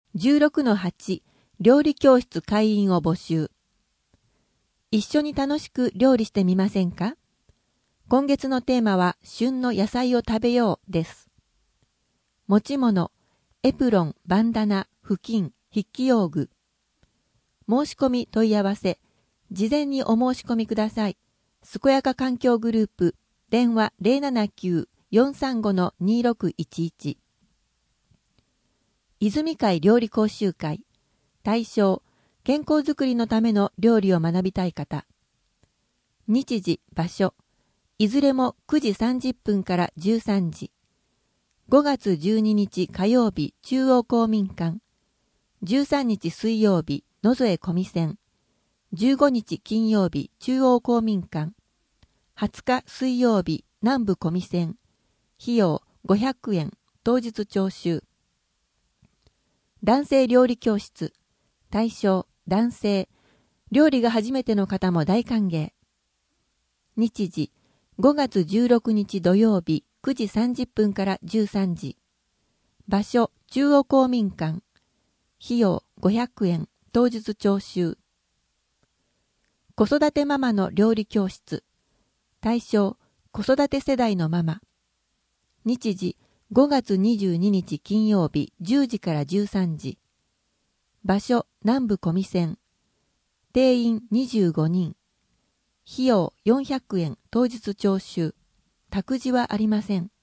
16-8 料理教室会員を募集。一緒に楽しく料理してみませんか？今月のテーマは旬の野菜を食べようです。持ち物、エプロン、バンダナ、布巾、筆記用具。申し込み問い合わせ、事前にお申し込みください。健やか環境グループ、電話 079-435-2611。泉会料理講習会。対象、健康づくりのための料理を学びたい方。日時、場所、いずれも9時30分から13時。5月12日火曜日、中央公民館。13日水曜日、野添小見線。15日金曜日、中央公民館。20日水曜日、南部小見線。費用500円、当日徴収。男性料理教室。対象、男性。料理が初めての方も大歓迎。日時、5月16日土曜日、9時30分から13時。場所、中央公民館。費用500円、当日徴収。子育てママの料理教室。対象、子育て世代のママ。日時、5月22日金曜日10時から13時。場所、南部小見線。定員25人。費用400円、当日徴収。託児はありません。